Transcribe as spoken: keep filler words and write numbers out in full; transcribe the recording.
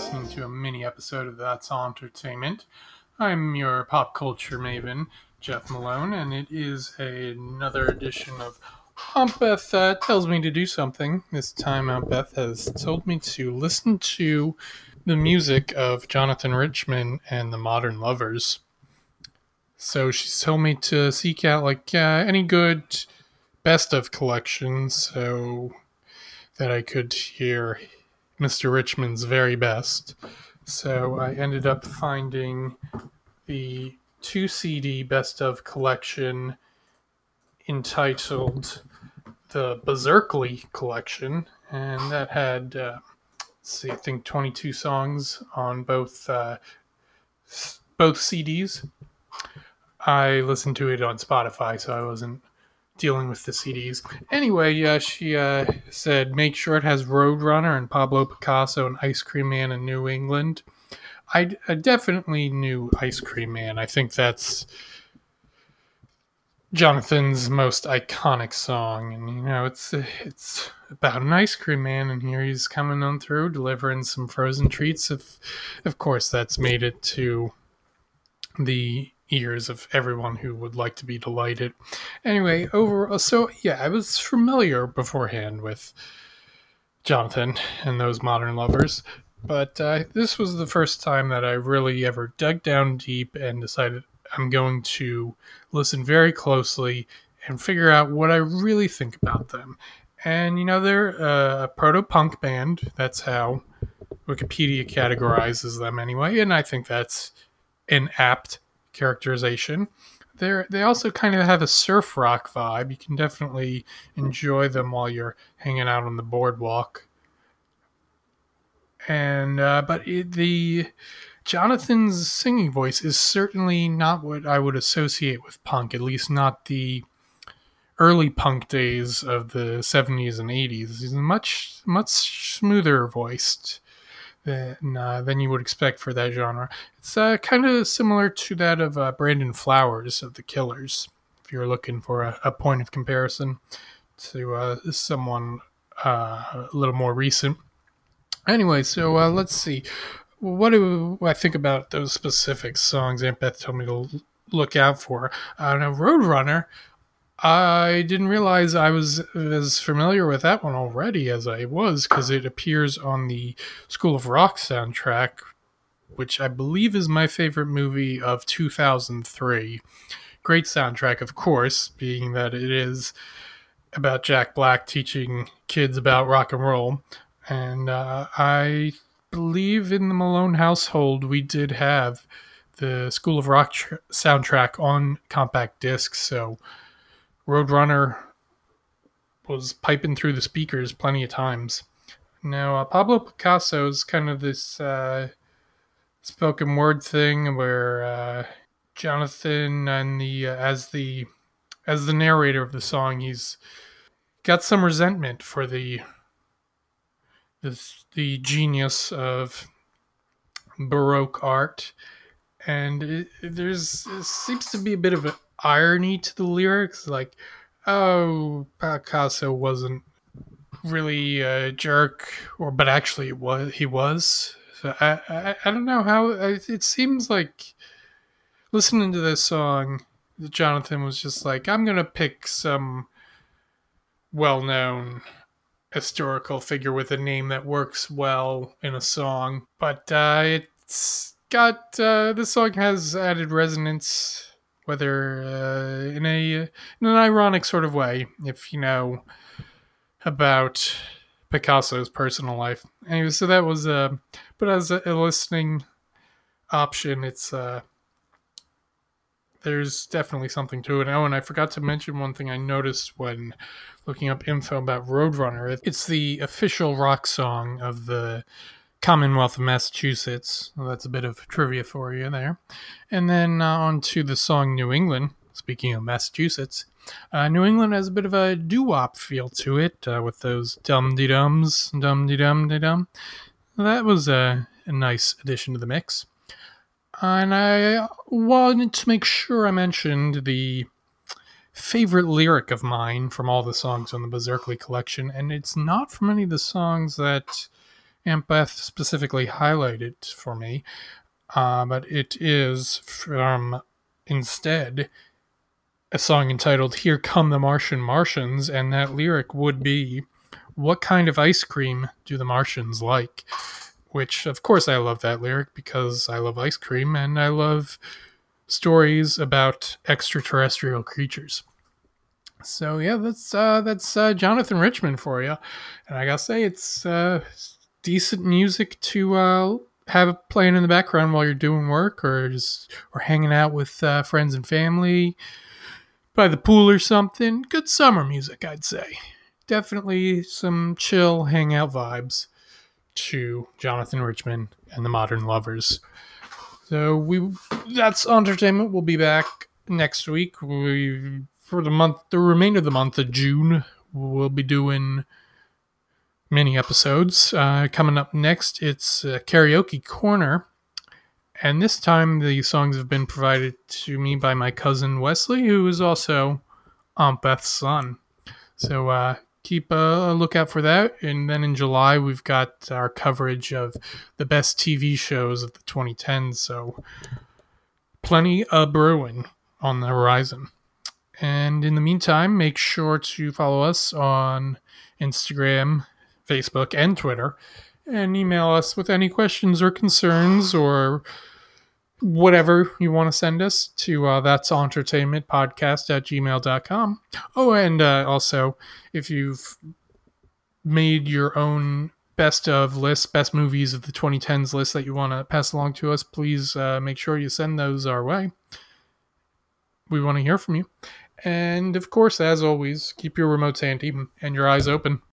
listening to a mini episode of That's All Entertainment. I'm your pop culture maven, Jeff Malone, and it is another edition of Aunt Beth uh, Tells Me to Do Something. This time, Aunt Beth has told me to listen to the music of Jonathan Richman and the Modern Lovers. So she's told me to seek out like uh, any good best of collections so that I could hear Mister Richman's very best. So I ended up finding the two C D best of collection entitled the Berserkly Collection, and that had, uh, let's see, I think twenty-two songs on both uh, both C Ds. I listened to it on Spotify, so I wasn't dealing with the C Ds. Anyway, uh, she uh, said make sure it has Roadrunner and Pablo Picasso and Ice Cream Man in New England. I, I definitely knew Ice Cream Man. I think that's Jonathan's most iconic song, and you know it's it's about an ice cream man, and here he's coming on through delivering some frozen treats. Of of course, that's made it to the ears of everyone who would like to be delighted. Anyway, overall, so yeah, I was familiar beforehand with Jonathan and those Modern Lovers, but uh, this was the first time that I really ever dug down deep and decided I'm going to listen very closely and figure out what I really think about them. And you know, they're a proto-punk band. That's how Wikipedia categorizes them anyway, and I think that's an apt characterization. They they also kind of have a surf rock vibe. You can definitely enjoy them while you're hanging out on the boardwalk. And uh, but it, the Jonathan's singing voice is certainly not what I would associate with punk. At least not the early punk days of the seventies and eighties. He's much much smoother voiced than uh, than you would expect for that genre. It's uh, kind of similar to that of uh, Brandon Flowers of The Killers, if you're looking for a, a point of comparison to uh, someone uh, a little more recent. Anyway, so uh, let's see. What do I think about those specific songs Aunt Beth told me to look out for? Uh, now, Roadrunner, I didn't realize I was as familiar with that one already as I was, because it appears on the School of Rock soundtrack, which I believe is my favorite movie of two thousand three. Great soundtrack, of course, being that it is about Jack Black teaching kids about rock and roll. And uh, I believe in the Malone household we did have the School of Rock tr- soundtrack on compact discs, so Roadrunner was piping through the speakers plenty of times. Now, uh, Pablo Picasso is kind of this uh, spoken word thing where uh, Jonathan and the uh, as the as the narrator of the song, he's got some resentment for the the, the genius of Baroque art, and it, there's it seems to be a bit of an irony to the lyrics, like, oh, Picasso wasn't really a jerk, or but actually it was, he was. So I, I, I don't know how, it seems like listening to this song, Jonathan was just like, I'm going to pick some well-known historical figure with a name that works well in a song, but uh, it's got, uh, this song has added resonance, whether uh, in a in an ironic sort of way, if you know about Picasso's personal life. Anyway, so that was uh, but as a, a listening option, it's uh, there's definitely something to it. Oh, and I forgot to mention one thing I noticed when looking up info about Roadrunner. It's the official rock song of the Commonwealth of Massachusetts. Well, that's a bit of trivia for you there. And then uh, on to the song New England. Speaking of Massachusetts, uh, New England has a bit of a doo-wop feel to it, uh, with those dum-de-dums, dum-de-dum-de-dum. That was a, a nice addition to the mix. And I wanted to make sure I mentioned the favorite lyric of mine from all the songs on the Berserkly collection, and it's not from any of the songs that Aunt Beth specifically highlighted for me, uh, but it is from instead a song entitled Here Come the Martian Martians, and that lyric would be, what kind of ice cream do the Martians like? Which, of course, I love that lyric because I love ice cream and I love stories about extraterrestrial creatures. So yeah, that's uh, that's uh, Jonathan Richman for you, and I gotta say it's uh, decent music to uh, have playing in the background while you're doing work or just or hanging out with uh, friends and family by the pool or something. Good summer music, I'd say. Definitely some chill hangout vibes to Jonathan Richman and the Modern Lovers. So we that's entertainment. We'll be back next week. We for the month, the remainder of the month of June, we'll be doing mini episodes. Uh, coming up next, it's uh, Karaoke Corner, and this time the songs have been provided to me by my cousin Wesley, who is also Aunt Beth's son. So uh, keep a lookout for that. And then in July, we've got our coverage of the best T V shows of the twenty tens. So plenty of brewing on the horizon. And in the meantime, make sure to follow us on Instagram, Facebook, and Twitter. And email us with any questions or concerns or whatever you want to send us to uh, that's entertainment podcast at gmail dot com. Oh, and uh, also, if you've made your own best of lists, best movies of the twenty tens list that you want to pass along to us, please uh, make sure you send those our way. We want to hear from you. And of course, as always, keep your remotes handy and your eyes open.